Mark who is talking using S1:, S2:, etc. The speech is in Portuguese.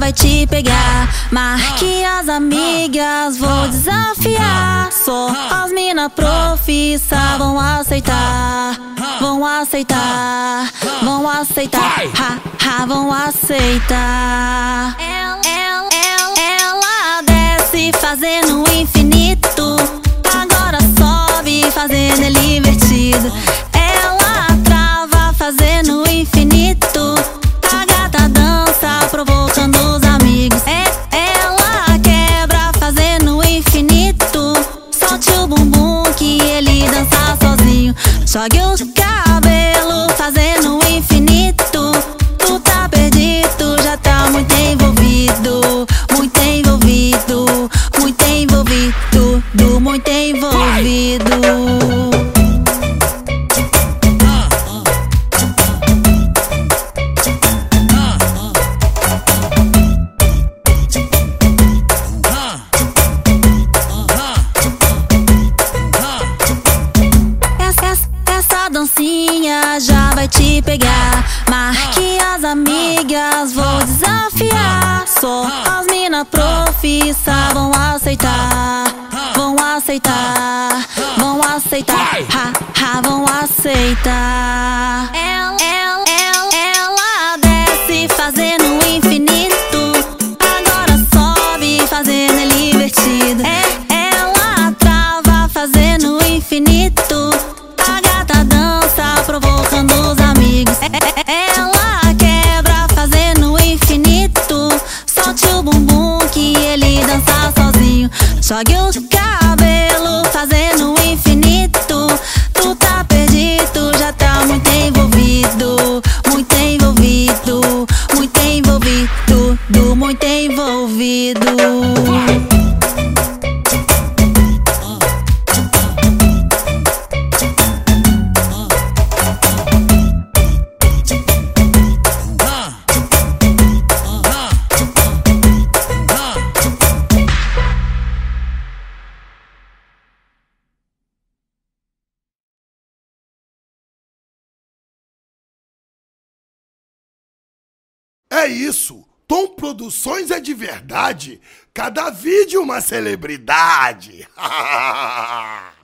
S1: vai te pegar. Marque as amigas, vou desafiar. Só as mina profissa vão aceitar. Vão aceitar, vão aceitar, ha, ha, vão aceitar. Ela desce fazendo infinito, agora sobe fazendo ele invertido. Ela trava fazendo infinito, a gata dança provocando os amigos. Ela quebra fazendo infinito, solte o bumbum que ele dança sozinho. Jogue os cabelos fazendo infinito, tu tá perdido, já tá muito envolvido. Muito envolvido, muito envolvido, muito envolvido. Essa dancinha já vai te pegar. Marque as amigas, vou desafiar. Só as mina profissa vão aceitar. Vão aceitar, vão aceitar, ha, ha, vão aceitar. Ela desce fazendo infinito, agora sobe fazendo ele invertido. Ela trava fazendo infinito, a gata dança provocando os amigos. Ela quebra fazendo infinito, solte o bumbum que ele dança sozinho. Jogue os cabelos fazendo infinito, tu tá perdido, já tá muito envolvido. Muito envolvido, muito envolvido, muito envolvido.
S2: É isso, Tom Produções é de verdade, cada vídeo uma celebridade.